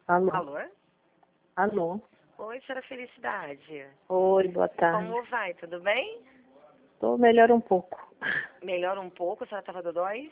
Alô? Alô? Alô? Oi, senhora Felicidade. Oi, boa tarde. Como vai? Tudo bem? Tô melhor um pouco. Melhora um pouco? A senhora estava dodói?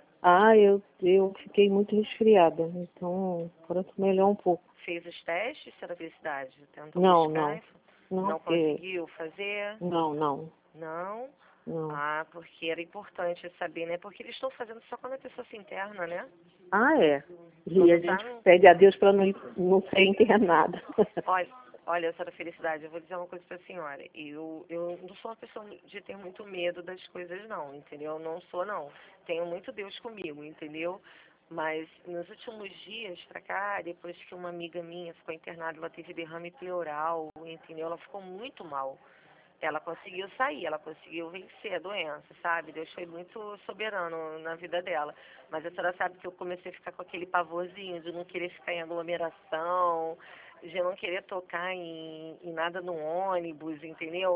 Eu fiquei muito resfriada, então agora tô melhor um pouco. Fez os testes, senhora Felicidade? Tentou Não, buscar? não, Não conseguiu fazer? não. Não? Ah, porque era importante saber, né? Porque eles estão fazendo só quando a pessoa se interna, né? É. E Quando a tá gente pede a Deus para não ser internada. Olha, senhora Felicidade, eu vou dizer uma coisa para a senhora. Eu não sou uma pessoa de ter muito medo das coisas, não, entendeu? Não sou, não. Tenho muito Deus comigo, entendeu? Mas nos últimos dias pra cá, depois que uma amiga minha ficou internada, ela teve derrame pleural, entendeu? Ela ficou muito mal. Ela conseguiu sair, ela conseguiu vencer a doença, sabe? Deus foi muito soberano na vida dela. Mas a senhora sabe que eu comecei a ficar com aquele pavorzinho de não querer ficar em aglomeração, de não querer tocar em nada no ônibus, entendeu?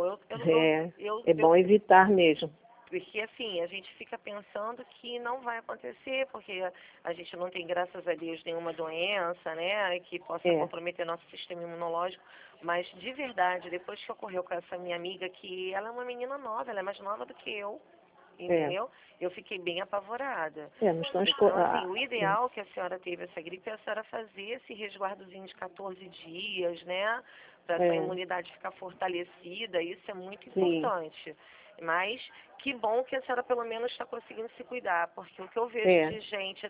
É bom evitar mesmo. Porque assim, a gente fica pensando que não vai acontecer, porque a gente não tem, graças a Deus, nenhuma doença, né, que possa comprometer nosso sistema imunológico. Mas, de verdade, depois que ocorreu com essa minha amiga, que ela é uma menina nova, ela é mais nova do que eu, entendeu? Eu fiquei bem apavorada. Então, assim, o ideal que a senhora teve essa gripe é a senhora fazer esse resguardozinho de 14 dias, né, para sua imunidade ficar fortalecida, isso é muito importante. Mas que bom que a senhora pelo menos está conseguindo se cuidar, porque o que eu vejo de gente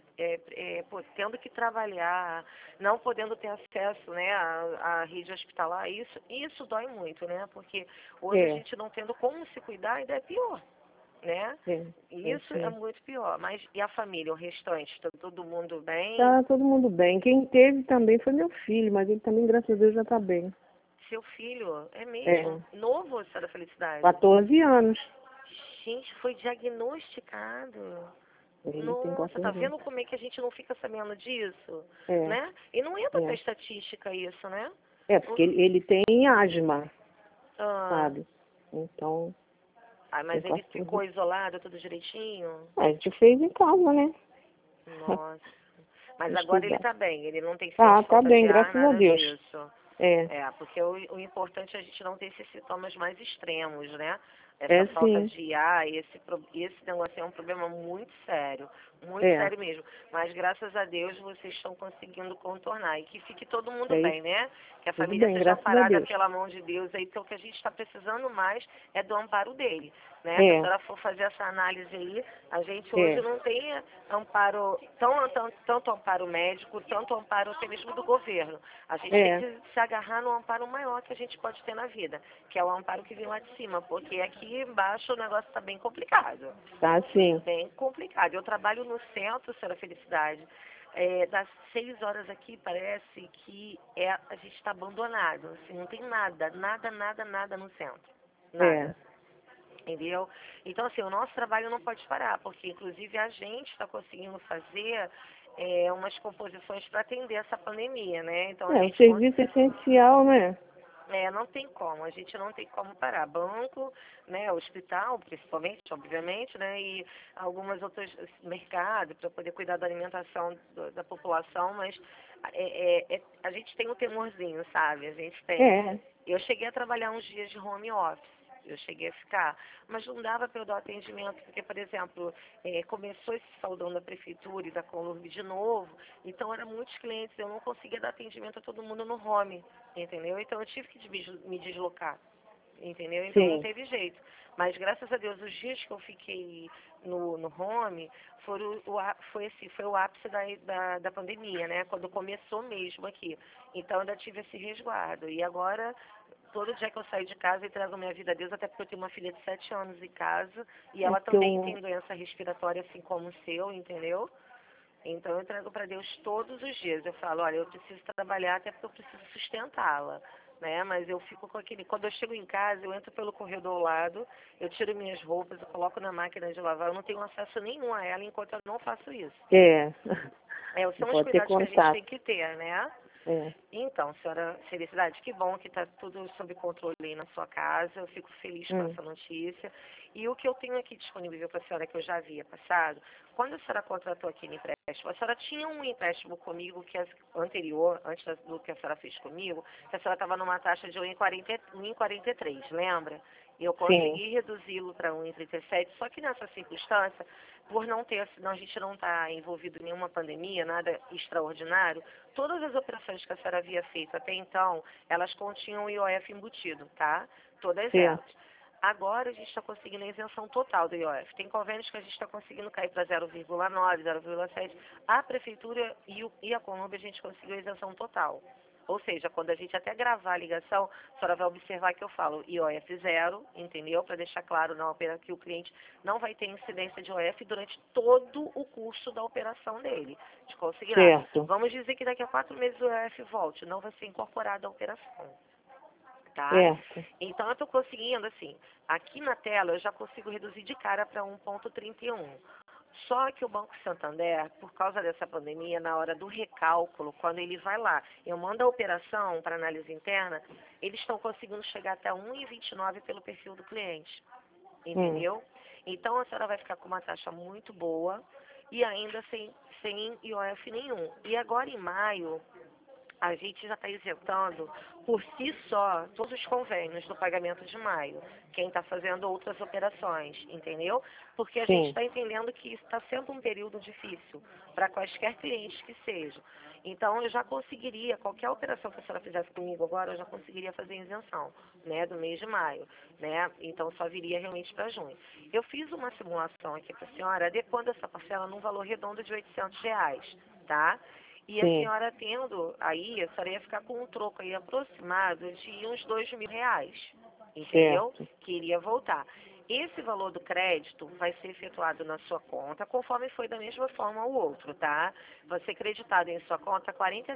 tendo que trabalhar, não podendo ter acesso, né, à rede hospitalar, isso dói muito, né? Porque hoje a gente não tendo como se cuidar ainda é pior, né? Isso é muito pior. Mas e a família, o restante? Está todo mundo bem? Tá todo mundo bem. Quem teve também foi meu filho, mas ele também, graças a Deus, já tá bem. Seu filho, é mesmo? Novo, senhora Felicidade? 14 anos. Gente, foi diagnosticado. Ele tem Nossa, 14 tá anos. vendo como é que a gente não fica sabendo disso? Né? E não entra pra estatística isso, né? Porque ele tem asma, Ah, sabe? Então, mas ele ficou isolado tudo direitinho? a gente fez em casa, né? Nossa. Mas agora ele tá bem, ele não tem Tá bem, graças a Deus. disso. Porque o importante é a gente não ter esses sintomas mais extremos, né? Essa falta de ar, esse negócio é um problema muito sério mesmo. Mas graças a Deus vocês estão conseguindo contornar. E que fique todo mundo bem, né? Que a família seja amparada pela mão de Deus aí, porque o que a gente está precisando mais é do amparo dele, né? Se a senhora for fazer essa análise aí, a gente hoje não tem amparo, tanto amparo médico, tanto amparo até mesmo do governo. A gente tem que se agarrar no amparo maior que a gente pode ter na vida, que é o amparo que vem lá de cima, porque aqui embaixo o negócio está bem complicado. Tá, sim. Bem complicado. Eu trabalho no centro, senhora Felicidade. Das 6 horas aqui, parece que a gente está abandonado. Assim, não tem nada no centro. Nada. Entendeu? Então, assim, o nosso trabalho não pode parar, porque, inclusive, a gente está conseguindo fazer umas composições para atender essa pandemia, né? Então, a gente serviço essencial, né? não tem como, a gente não tem como parar. Banco, né, hospital, principalmente, obviamente, né, e algumas outras, mercado, para poder cuidar da alimentação da população, mas a gente tem um temorzinho, sabe? A gente tem. Eu cheguei a trabalhar uns dias de home office. Eu cheguei a ficar, mas não dava para eu dar atendimento, porque, por exemplo, começou esse saudão da prefeitura e da Conlurb de novo, então eram muitos clientes, eu não conseguia dar atendimento a todo mundo no home, entendeu? Então eu tive que me deslocar, entendeu? Então não teve jeito. Mas graças a Deus, os dias que eu fiquei no home foi o ápice da pandemia, né? Quando começou mesmo aqui. Então eu ainda tive esse resguardo. E agora, todo dia que eu saio de casa, eu entrego minha vida a Deus, até porque eu tenho uma filha de 7 anos em casa, e ela também tem doença respiratória, assim como o seu, entendeu? Então eu entrego para Deus todos os dias. Eu falo, olha, eu preciso trabalhar até porque eu preciso sustentá-la, né? Mas eu fico com aquele... Quando eu chego em casa, eu entro pelo corredor ao lado, eu tiro minhas roupas, eu coloco na máquina de lavar, eu não tenho acesso nenhum a ela enquanto eu não faço isso. São os cuidados que a gente tem que ter, né? É. Então, senhora Felicidade, que bom que está tudo sob controle aí na sua casa. Eu fico feliz com essa notícia. E o que eu tenho aqui disponível para a senhora, que eu já havia passado, quando a senhora contratou aqui no empréstimo, a senhora tinha um empréstimo comigo que é anterior, antes do que a senhora fez comigo, que a senhora estava numa taxa de 1,43, lembra? E eu Sim, consegui reduzi-lo para 1,37, só que nessa circunstância, por não ter, não, a gente não está envolvido em nenhuma pandemia, nada extraordinário, todas as operações que a senhora havia feito até então, elas continham o IOF embutido, tá? Todas elas. certo. Agora a gente está conseguindo a isenção total do IOF. Tem convênios que a gente está conseguindo cair para 0,9, 0,7. A prefeitura e a Conube a gente conseguiu a isenção total. Ou seja, quando a gente até gravar a ligação, a senhora vai observar que eu falo IOF zero, entendeu? Para deixar claro na operação que o cliente não vai ter incidência de IOF durante todo o curso da operação dele, de consignado. Certo. Vamos dizer que daqui a 4 meses o IOF volte, não vai ser incorporado à operação. Tá? Certo. Então eu estou conseguindo, assim, aqui na tela eu já consigo reduzir de cara para 1,31. Só que o Banco Santander, por causa dessa pandemia, na hora do recálculo, quando ele vai lá, eu mando a operação para análise interna, eles estão conseguindo chegar até 1,29 pelo perfil do cliente. Entendeu? Então a senhora vai ficar com uma taxa muito boa e ainda sem IOF nenhum. E agora em maio, a gente já está isentando por si só todos os convênios do pagamento de maio, quem está fazendo outras operações, entendeu? Porque a gente Sim, está entendendo que isso está sendo um período difícil para quaisquer clientes que sejam. Então, eu já conseguiria, qualquer operação que a senhora fizesse comigo agora, eu já conseguiria fazer isenção, né, do mês de maio, né? Então, só viria realmente para junho. Eu fiz uma simulação aqui para a senhora, adequando essa parcela num valor redondo de R$ 800, tá? E a sim, senhora tendo aí, a senhora ia ficar com um troco aí aproximado de uns R$ 2.000, entendeu? certo. Que iria voltar. Esse valor do crédito vai ser efetuado na sua conta, conforme foi da mesma forma o outro, tá? Vai ser creditado em sua conta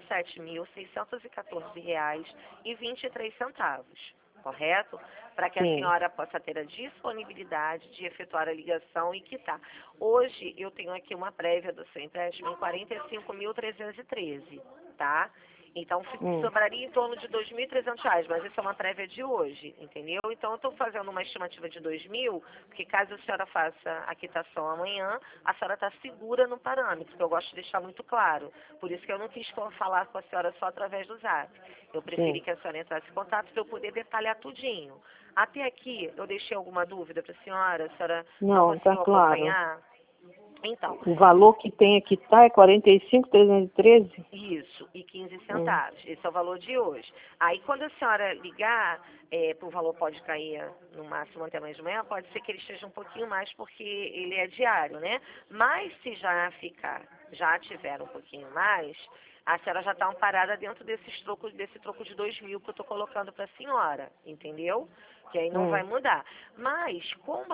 R$ 47.614,23, correto? Para que a Sim, senhora possa ter a disponibilidade de efetuar a ligação e quitar. Hoje eu tenho aqui uma prévia do seu empréstimo em 45.313, tá? Então sobraria em torno de R$ 2.300, mas isso é uma prévia de hoje, entendeu? Então eu estou fazendo uma estimativa de 2.000, porque caso a senhora faça a quitação amanhã, a senhora está segura no parâmetro, que eu gosto de deixar muito claro. Por isso que eu não quis falar com a senhora só através do Zap. Eu preferi sim. que a senhora entrasse em contato para eu poder detalhar tudinho. Até aqui, eu deixei alguma dúvida para a senhora não Não, tá conseguiu claro. acompanhar? Então, O valor que tem aqui tá é 45.313? isso, e 15 Hum, centavos. Esse é o valor de hoje. Aí, quando a senhora ligar, o valor pode cair no máximo até amanhã de manhã, pode ser que ele esteja um pouquinho mais, porque ele é diário, né? Mas se já tiver um pouquinho mais, a senhora já está amparada dentro desse troco de 2.000 que eu estou colocando para a senhora, entendeu? Que aí não vai hum, mudar. Mas, como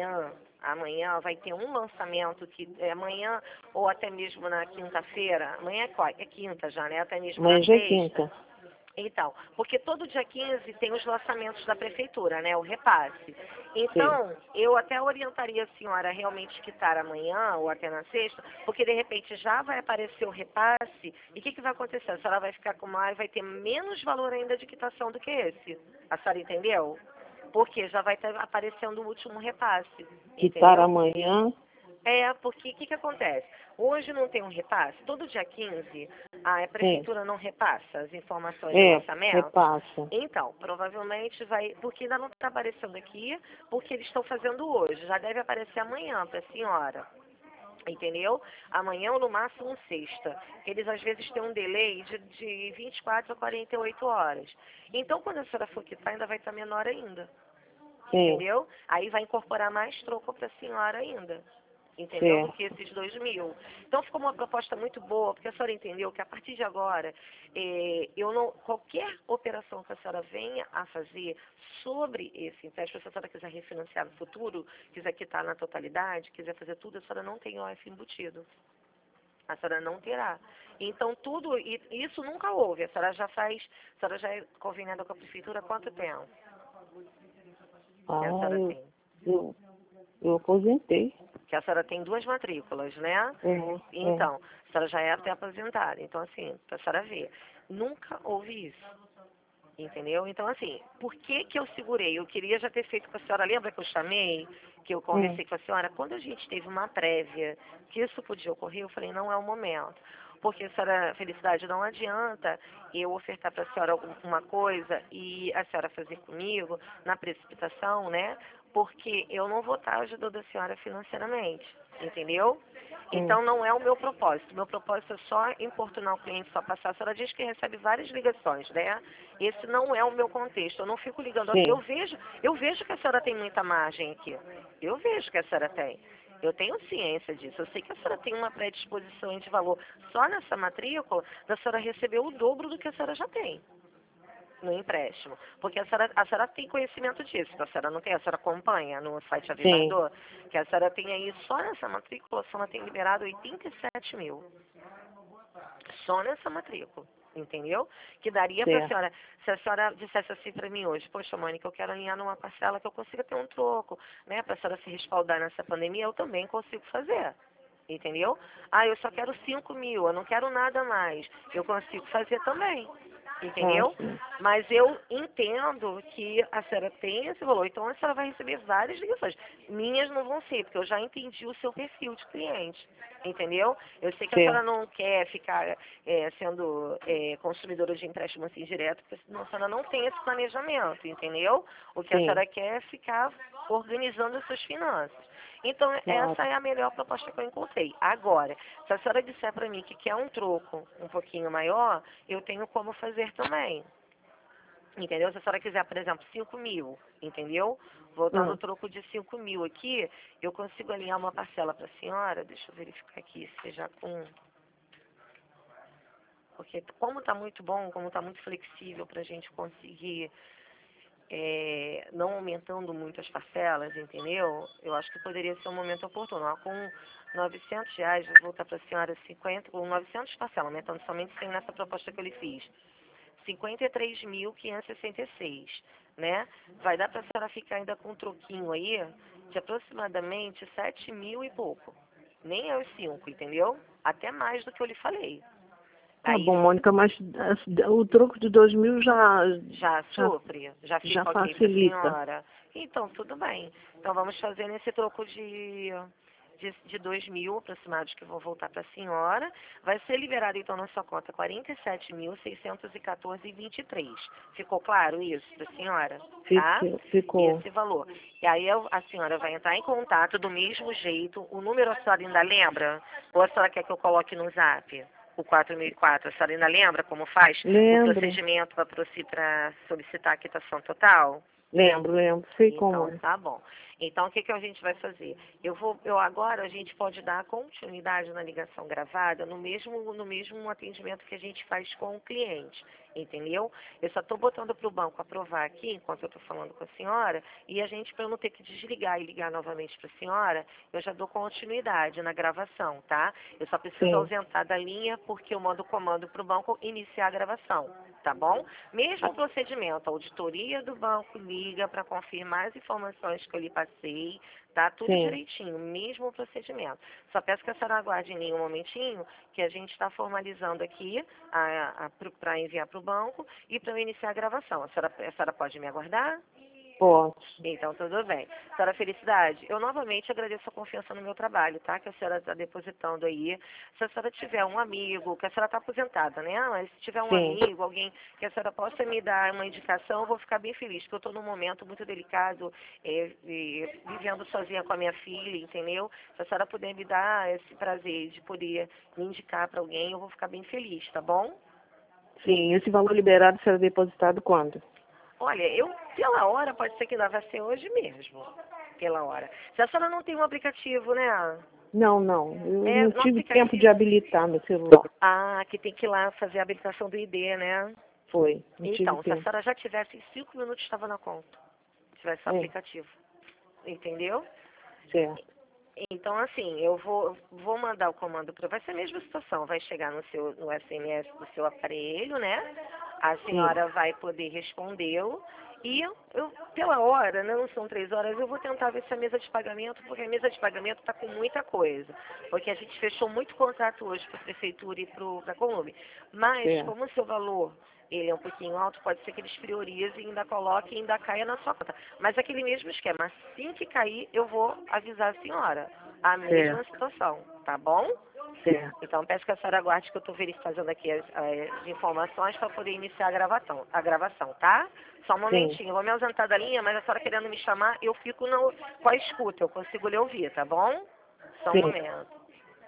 amanhã vai ter um lançamento que amanhã ou até mesmo na quinta-feira, amanhã é quinta já, né? Até mesmo na Mas já é sexta. quinta. Então, porque todo dia 15 tem os lançamentos da prefeitura, né? O repasse. Sim, Então, eu até orientaria a senhora a realmente quitar amanhã ou até na sexta, porque de repente já vai aparecer o repasse e o que vai acontecer? A senhora vai ficar com mais, vai ter menos valor ainda de quitação do que esse. A senhora entendeu? Porque já vai estar aparecendo o último repasse, quitar entendeu? amanhã. Porque o que acontece? Hoje não tem um repasse, todo dia 15 a Sim, prefeitura não repassa as informações de é, lançamento. repassa. Então, provavelmente vai, porque ainda não está aparecendo aqui, porque eles estão fazendo hoje, já deve aparecer amanhã para a senhora. Entendeu? Amanhã ou no máximo sexta. Eles às vezes têm um delay de 24 a 48 horas. Então, quando a senhora for quitar, ainda vai estar menor ainda. Sim, Entendeu? Aí vai incorporar mais troco para a senhora ainda. Entendeu? Do que certo. esses 2.000. Então ficou uma proposta muito boa, porque a senhora entendeu que a partir de agora, qualquer operação que a senhora venha a fazer sobre esse empréstimo, se a senhora quiser refinanciar no futuro, quiser quitar na totalidade, quiser fazer tudo, a senhora não tem OF embutido. A senhora não terá. Então, tudo, isso nunca houve. A senhora já é conveniada com a prefeitura há quanto tempo que a Ah, senhora tem? eu aposentei. que a senhora tem 2 matrículas, né? Então, a senhora já é até aposentada. Então, assim, para a senhora ver, nunca houve isso. Entendeu? Então, assim, por que que eu segurei? Eu queria já ter feito com a senhora. Lembra que eu chamei, que eu conversei com a senhora? Quando a gente teve uma prévia que isso podia ocorrer, eu falei, não é o momento. Porque, a senhora, Felicidade, não adianta eu ofertar para a senhora alguma coisa e a senhora fazer comigo na precipitação, né? Porque eu não vou estar ajudando a senhora financeiramente, entendeu? Então, não é o meu propósito. Meu propósito é só importunar o cliente, só passar. A senhora diz que recebe várias ligações, né? Esse não é o meu contexto. Eu não fico ligando. Eu vejo que a senhora tem muita margem aqui. Eu vejo que a senhora tem. Eu tenho ciência disso. Eu sei que a senhora tem uma predisposição de valor. Só nessa matrícula, a senhora recebeu o dobro do que a senhora já tem no empréstimo. Porque a senhora tem conhecimento disso. A senhora não tem? A senhora acompanha no site Avivador? Que a senhora tem aí, só nessa matrícula, a senhora tem liberado 87 mil. Só nessa matrícula. Entendeu? Que daria para a senhora, se a senhora dissesse assim para mim hoje, poxa, Mônica, eu quero alinhar numa parcela que eu consiga ter um troco, né? Para a senhora se respaldar nessa pandemia, eu também consigo fazer. Entendeu? Ah, eu só quero 5 mil, eu não quero nada mais. Eu consigo fazer também. Entendeu? Mas eu entendo que a senhora tem esse valor, então a senhora vai receber várias ligações. Minhas não vão ser, porque eu já entendi o seu perfil de cliente. Entendeu? Eu sei que a senhora não quer ficar sendo consumidora de empréstimo assim direto, porque senão a senhora não tem esse planejamento, entendeu? O que a senhora quer é ficar organizando as suas finanças. Então, essa é a melhor proposta que eu encontrei. Agora, se a senhora disser para mim que quer um troco um pouquinho maior, eu tenho como fazer também. Entendeu? Se a senhora quiser, por exemplo, 5 mil, entendeu? Voltando ao troco de 5 mil aqui, eu consigo alinhar uma parcela para a senhora. Deixa eu verificar aqui, seja com... Porque como está muito bom, como está muito flexível para a gente conseguir... não aumentando muito as parcelas, entendeu? Eu acho que poderia ser um momento oportuno. Ó, com R$ 900, vou voltar para a senhora 50, com 900 parcelas, aumentando somente 100 nessa proposta que eu lhe fiz. 53.566, né? Vai dar para a senhora ficar ainda com um troquinho aí de aproximadamente 7 mil e pouco. Nem é os 5, entendeu? Até mais do que eu lhe falei. Tá bom, Mônica, mas o troco de 2 mil já supre, já fica ok para a senhora. Então, tudo bem. Então, vamos fazer nesse troco de 2 mil aproximados que eu vou voltar para a senhora. Vai ser liberado, então, na sua conta 47.614,23. Ficou claro isso para a senhora? Tá? Ficou. Esse valor. E aí a senhora vai entrar em contato do mesmo jeito. O número a senhora ainda lembra? Ou a senhora quer que eu coloque no zap? O 4004, a senhora ainda lembra como faz o procedimento para solicitar a quitação total? Lembro. Sei então, como. Tá bom. Então, o que a gente vai fazer? Agora a gente pode dar continuidade na ligação gravada no mesmo atendimento que a gente faz com o cliente, entendeu? Eu só estou botando para o banco aprovar aqui, enquanto eu estou falando com a senhora, e a gente, para eu não ter que desligar e ligar novamente para a senhora, eu já dou continuidade na gravação, tá? Eu só preciso ausentar da linha porque eu mando o comando para o banco iniciar a gravação, tá bom? Mesmo procedimento, a auditoria do banco liga para confirmar as informações que eu lhe passei, tá tudo direitinho, mesmo procedimento. Só peço que a senhora aguarde em um momentinho, que a gente está formalizando aqui para enviar para o banco e para eu iniciar a gravação. A senhora pode me aguardar? Posso. Então, tudo bem. Senhora Felicidade, eu novamente agradeço a confiança no meu trabalho, tá? Que a senhora está depositando aí. Se a senhora tiver um amigo, que a senhora está aposentada, né? Mas se tiver um amigo, alguém que a senhora possa me dar uma indicação, eu vou ficar bem feliz, porque eu estou num momento muito delicado, vivendo sozinha com a minha filha, entendeu? Se a senhora puder me dar esse prazer de poder me indicar para alguém, eu vou ficar bem feliz, tá bom? Sim, esse valor liberado será depositado quando? Olha, pela hora, pode ser que não vai ser hoje mesmo, pela hora. Se a senhora não tem um aplicativo, né? Não. Eu não tive tempo de habilitar meu celular. Ah, que tem que ir lá fazer a habilitação do ID, né? Foi. Então, se a senhora já tivesse em 5 minutos, estava na conta. Se tivesse o aplicativo. Entendeu? Certo. Então, assim, eu vou mandar o comando para... Vai ser a mesma situação. Vai chegar no SMS do seu aparelho, né? A sim, senhora vai poder respondê-lo. E pela hora, né, não são 3 horas, eu vou tentar ver se a mesa de pagamento, porque a mesa de pagamento está com muita coisa. Porque a gente fechou muito contrato hoje para a prefeitura e para a Colômbia. Mas, certo. como o seu valor ele é um pouquinho alto, pode ser que eles priorizem e ainda coloquem e ainda caia na sua conta. Mas aquele mesmo esquema, assim que cair, eu vou avisar a senhora. A mesma Certo, situação, tá bom? certo. Então, peço que a senhora aguarde que eu estou fazendo aqui as informações para poder iniciar a gravação, tá? Só um Sim, momentinho, eu vou me ausentar da linha, mas a senhora querendo me chamar, eu fico com a escuta, eu consigo lhe ouvir, tá bom? Só um sim. momento.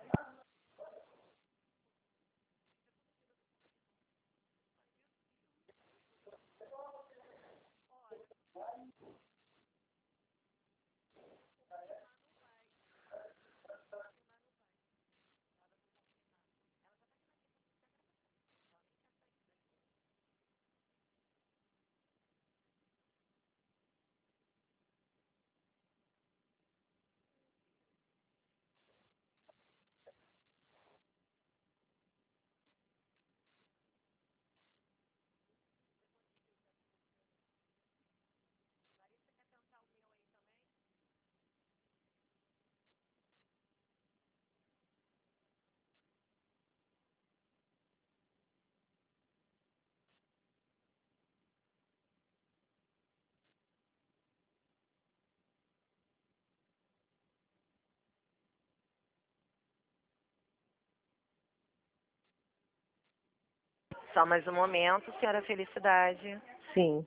Só mais um momento, senhora Felicidade. Sim.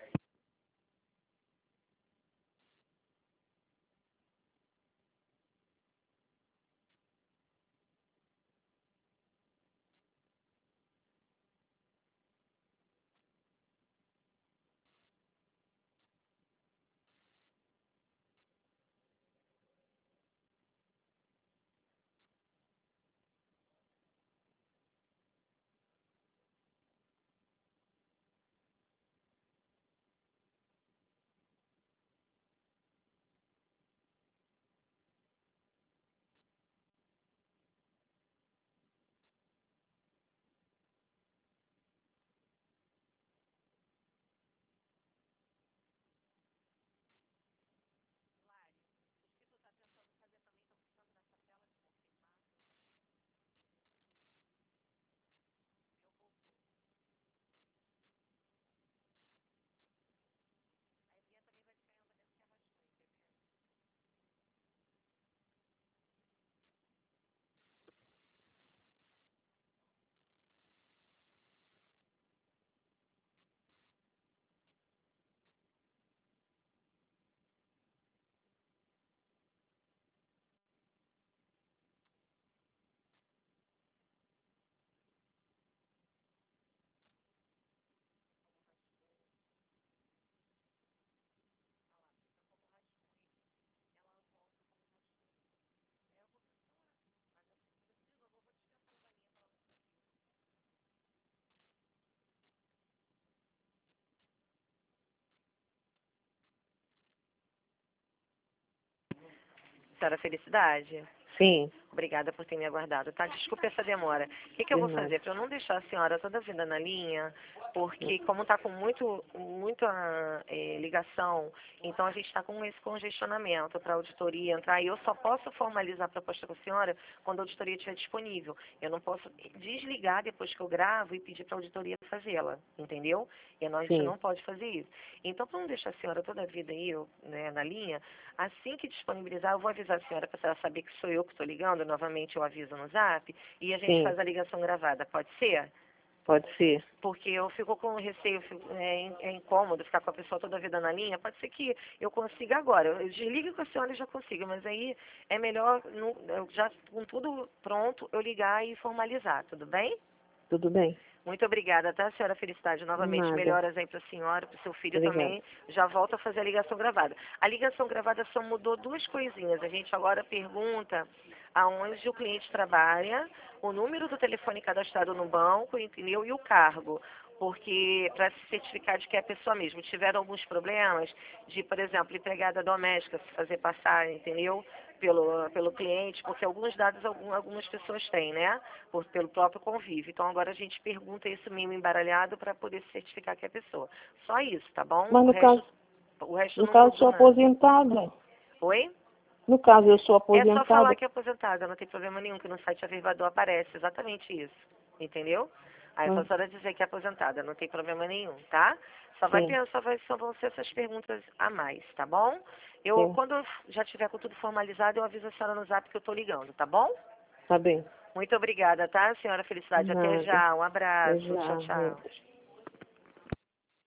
Senhora Felicidade. Sim, Obrigada por ter me aguardado, tá? Desculpe essa demora. O que eu de vou nada. fazer? Para eu não deixar a senhora toda a vida na linha, porque como está com muita ligação, então a gente está com esse congestionamento para a auditoria entrar e eu só posso formalizar a proposta com a senhora quando a auditoria estiver disponível. Eu não posso desligar depois que eu gravo e pedir para a auditoria fazê-la, entendeu? E a gente Sim, não pode fazer isso. Então, para não deixar a senhora toda a vida aí né, na linha, assim que disponibilizar, eu vou avisar a senhora para a senhora saber que sou eu que estou ligando. Novamente eu aviso no zap e a gente sim, faz a ligação gravada. Pode ser? pode ser. Porque eu fico com receio, é incômodo ficar com a pessoa toda a vida na linha. Pode ser que eu consiga agora. Eu desligo com a senhora e já consigo, mas aí é melhor, eu já com tudo pronto, eu ligar e formalizar, tudo bem? Tudo bem? Muito obrigada, tá, senhora Felicidade? Novamente, Nada. melhoras aí para a senhora, para o seu filho Obrigada. também. Já volto a fazer a ligação gravada. A ligação gravada só mudou duas coisinhas. A gente agora pergunta aonde o cliente trabalha, o número do telefone cadastrado no banco, entendeu? E o cargo. Porque, para se certificar de que é a pessoa mesmo. Tiveram alguns problemas de, por exemplo, empregada doméstica se fazer passar, entendeu? pelo cliente, porque alguns dados algumas pessoas têm, né? Pelo próprio convívio. Então agora a gente pergunta isso meio embaralhado para poder certificar que é a pessoa. Só isso, tá bom? Mas O resto no não caso mudou sou nada. aposentada. Oi? No caso eu sou É só falar aposentada. que é aposentada, não tem problema nenhum, que no site Avervador aparece exatamente isso. Entendeu? Aí é só a senhora dizer que é aposentada, não tem problema nenhum, tá? Sim, Só vão ser essas perguntas a mais, tá bom? sim. Quando eu já tiver com tudo formalizado, eu aviso a senhora no zap que eu tô ligando, tá bom? Tá bem. Muito obrigada, tá, senhora Felicidade? Até Nada. já, um Até abraço, tchau, já. tchau.